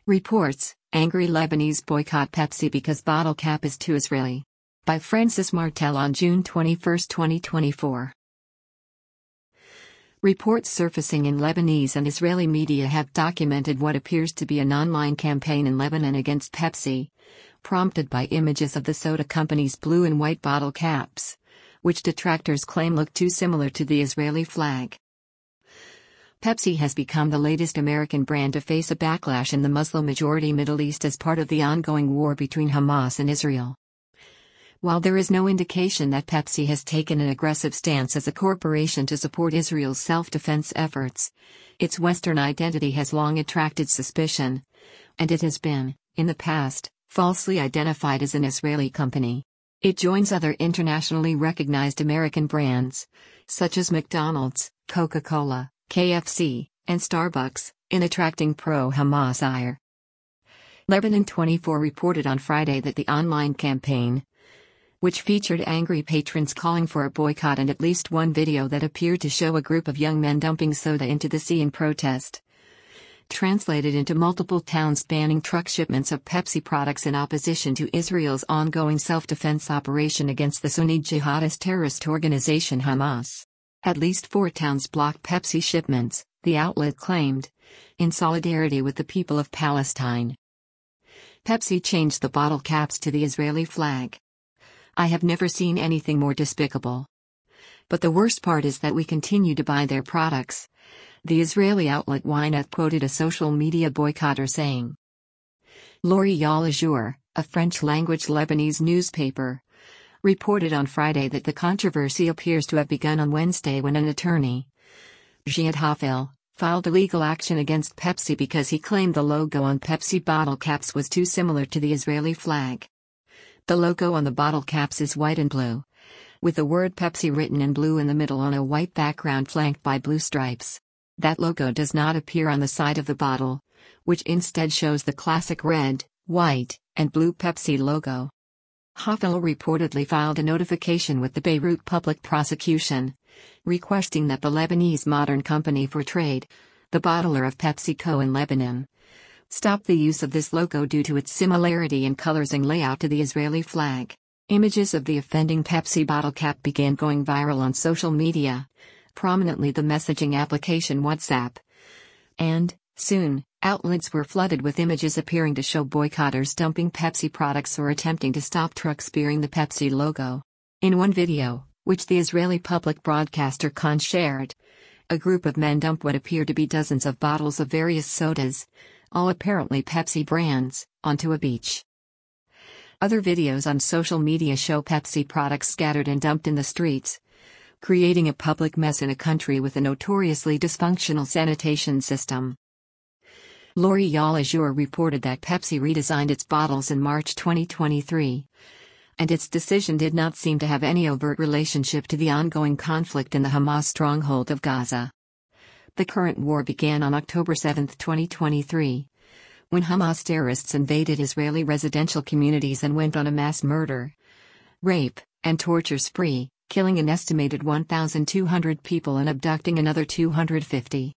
Reports: Angry Lebanese boycott Pepsi because bottle cap is too Israeli. By Francis Martel on June 21, 2024. Reports surfacing in Lebanese and Israeli media have documented what appears to be an online campaign in Lebanon against Pepsi, prompted by images of the soda company's blue and white bottle caps, which detractors claim look too similar to the Israeli flag. Pepsi has become the latest American brand to face a backlash in the Muslim-majority Middle East as part of the ongoing war between Hamas and Israel. While there is no indication that Pepsi has taken an aggressive stance as a corporation to support Israel's self-defense efforts, its Western identity has long attracted suspicion, and it has been, in the past, falsely identified as an Israeli company. It joins other internationally recognized American brands, such as McDonald's, Coca-Cola, KFC, and Starbucks, in attracting pro-Hamas ire. Lebanon 24 reported on Friday that the online campaign, which featured angry patrons calling for a boycott and at least one video that appeared to show a group of young men dumping soda into the sea in protest, translated into multiple towns banning truck shipments of Pepsi products in opposition to Israel's ongoing self-defense operation against the Sunni jihadist terrorist organization Hamas. At least 4 towns blocked Pepsi shipments, the outlet claimed, in solidarity with the people of Palestine. Pepsi changed the bottle caps to the Israeli flag. I have never seen anything more despicable. But the worst part is that we continue to buy their products, the Israeli outlet Ynet quoted a social media boycotter saying. L'Oréal Azur, a French-language Lebanese newspaper, reported on Friday that the controversy appears to have begun on Wednesday when an attorney, Ziad Hafil, filed a legal action against Pepsi because he claimed the logo on Pepsi bottle caps was too similar to the Israeli flag. The logo on the bottle caps is white and blue, with the word Pepsi written in blue in the middle on a white background flanked by blue stripes. That logo does not appear on the side of the bottle, which instead shows the classic red, white, and blue Pepsi logo. Hafil reportedly filed a notification with the Beirut Public Prosecution, requesting that the Lebanese Modern Company for Trade, the bottler of PepsiCo in Lebanon, stop the use of this logo due to its similarity in colors and layout to the Israeli flag. Images of the offending Pepsi bottle cap began going viral on social media, prominently the messaging application WhatsApp. And, soon, outlets were flooded with images appearing to show boycotters dumping Pepsi products or attempting to stop trucks bearing the Pepsi logo. In one video, which the Israeli public broadcaster Kan shared, a group of men dump what appear to be dozens of bottles of various sodas, all apparently Pepsi brands, onto a beach. Other videos on social media show Pepsi products scattered and dumped in the streets, creating a public mess in a country with a notoriously dysfunctional sanitation system. L'Oréal Azur reported that Pepsi redesigned its bottles in March 2023, and its decision did not seem to have any overt relationship to the ongoing conflict in the Hamas stronghold of Gaza. The current war began on October 7, 2023, when Hamas terrorists invaded Israeli residential communities and went on a mass murder, rape, and torture spree, killing an estimated 1,200 people and abducting another 250.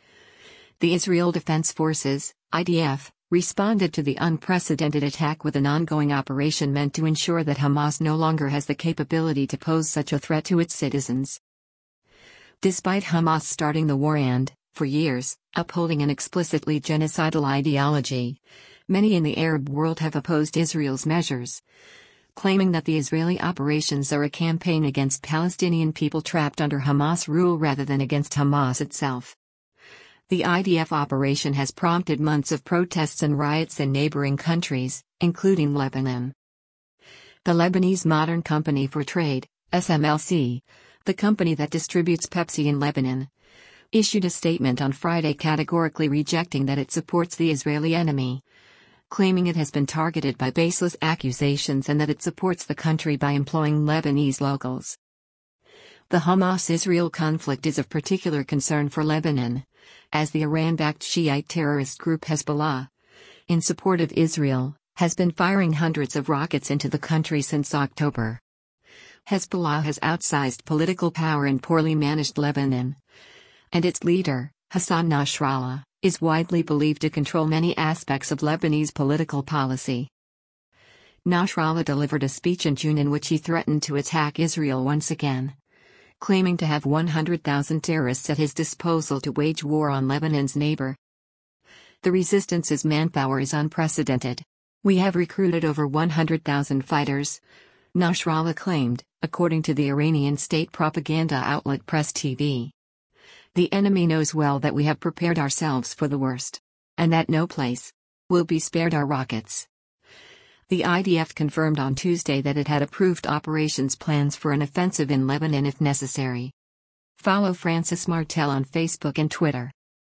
The Israel Defense Forces, IDF, responded to the unprecedented attack with an ongoing operation meant to ensure that Hamas no longer has the capability to pose such a threat to its citizens. Despite Hamas starting the war and, for years, upholding an explicitly genocidal ideology, many in the Arab world have opposed Israel's measures, claiming that the Israeli operations are a campaign against Palestinian people trapped under Hamas rule rather than against Hamas itself. The IDF operation has prompted months of protests and riots in neighboring countries, including Lebanon. The Lebanese Modern Company for Trade, SMLC, the company that distributes Pepsi in Lebanon, issued a statement on Friday categorically rejecting that it supports the Israeli enemy, claiming it has been targeted by baseless accusations and that it supports the country by employing Lebanese locals. The Hamas-Israel conflict is of particular concern for Lebanon, as the Iran-backed Shiite terrorist group Hezbollah, in support of Israel, has been firing hundreds of rockets into the country since October. Hezbollah has outsized political power in poorly managed Lebanon, and its leader, Hassan Nasrallah, is widely believed to control many aspects of Lebanese political policy. Nasrallah delivered a speech in June in which he threatened to attack Israel once again, claiming to have 100,000 terrorists at his disposal to wage war on Lebanon's neighbor. The resistance's manpower is unprecedented. We have recruited over 100,000 fighters, Nasrallah claimed, according to the Iranian state propaganda outlet Press TV. The enemy knows well that we have prepared ourselves for the worst, and that no place will be spared our rockets. The IDF confirmed on Tuesday that it had approved operations plans for an offensive in Lebanon if necessary. Follow Francis Martel on Facebook and Twitter.